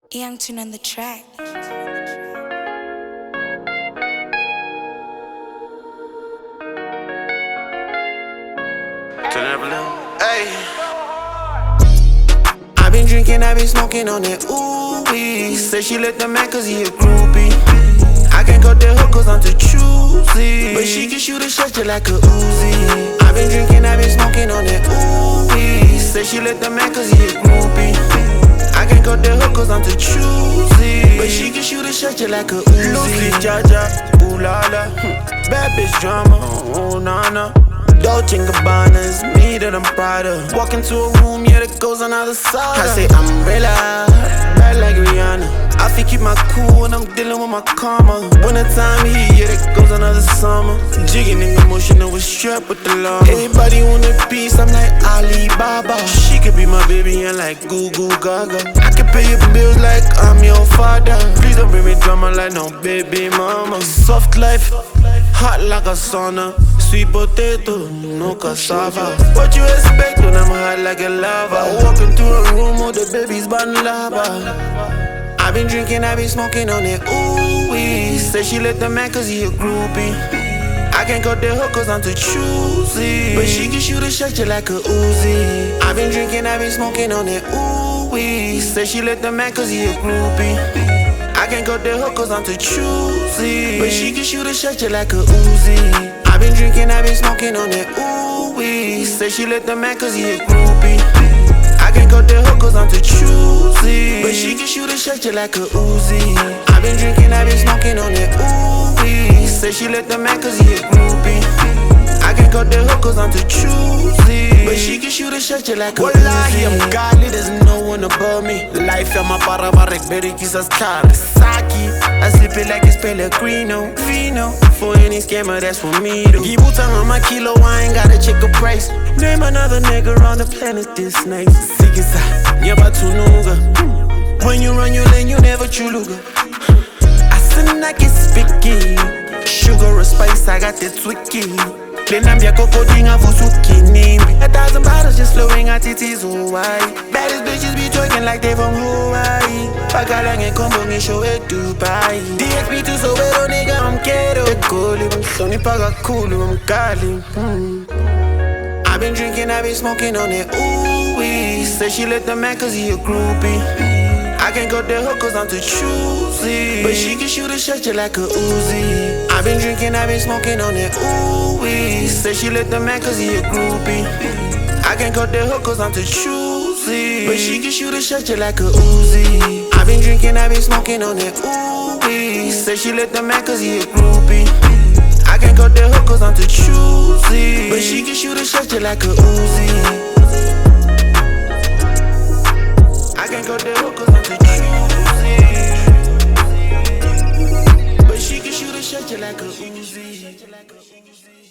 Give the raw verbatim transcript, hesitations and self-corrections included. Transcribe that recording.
Young Tune on the track. Hey, I been drinking, I been smoking on that ooh-wee. Said she let the man cause he a groupie. I can't cut the hook cause I'm too choosy, but she can shoot a shot just like a Uzi. I been drinking, I been smoking on that ooh-wee. Said she let the man cause he a groupie. I can't cut the hook cause I'm too choosy, but she can shoot a shot just like a Uzi. Loosely Jaja, ooh la la, bad bitch drama, oh na na. Dolce and Gabbana is me that I'm proud of. Walk into a room, yeah, that goes on the other side. I say I'm umbrella, bad like Rihanna. I feel keep my cool when I'm dealing with my karma. Winter time heat, yeah, that goes on the summer. Jigging in emotional with strap with the llama. Everybody want a piece, I'm like Alibaba. She could be my baby and like Goo Goo Gaga. I can pay your bills like I'm your father. Please don't bring me drama like no baby mama. Soft life, hot like a sauna. Sweet potato, no cassava. What you expect when I'm hot like a lava? Walking through a room with the baby's burn lava. I been drinking, I been smoking on it, ooh-wee. Said she let the man cause he a groupie. I can't cut the hook cause I'm too choosy, but she can shoot a shot just like a Uzi. I been drinking, I been smoking on it, ooh-wee. Said she let the man cause he a groupie. I can't cut the hook cause I'm too choosy, but she can shoot a shot just like a Uzi. I been drinking, I been smoking on it, ooh-wee. Said she let the man cause he a groupie. I can't cut the hook cause I'm too choosy, but she can shoot a shot just like a Uzi. I been drinking, I been smoking on it, ooh-wee. Said she let the man cause he a groupie. I can't cut the hook cause I'm too choosy, but she can shoot a shot just like a Uzi. Wallahi, I'm godly, there's no one above me. Life I'm a parabarek, very kisas car. Saki, I sip it like it's Pellegrino. Fino, for any scammer, that's for me to Gibutan on my kilo, I ain't gotta check a price. Name another nigga on the planet this nice. Sigisa, Nyabatunuga. When you run your lane, you never chuluga. I sing like it's picky. Sugar or spice, I got that twicky. Plenambia kokodinga vusuki nimbi. A thousand bottles just flowing at titties, oh why? Baddest bitches be twerking like they from Hawaii. Pagalang e combo ngi show e Dubai. D X P to Soweto, nigga, I'm ghetto. E goli, I'm Sony paga kulu, I'm gali. I been drinking, I been smoking on it, ooh-wee. Said she let the man cause he a groupie. I can't cut the hook cause I'm too choosy, but she can shoot a shot just like a Uzi. I been drinking, I been smoking on it, ooh-wee. Said she let the man cause he a groupie. I can't cut the hook cause I'm too choosy, but she can shoot a shot just like a Uzi. I been drinking, I been smoking on it, ooh-wee. Said she let the man cause he a groupie. I can't cut the hook cause I'm too choosy, but she can shoot a shot just like a Uzi. I can't cut the hook cause I'm too choosy, but she can shoot a shot just like a Uzi.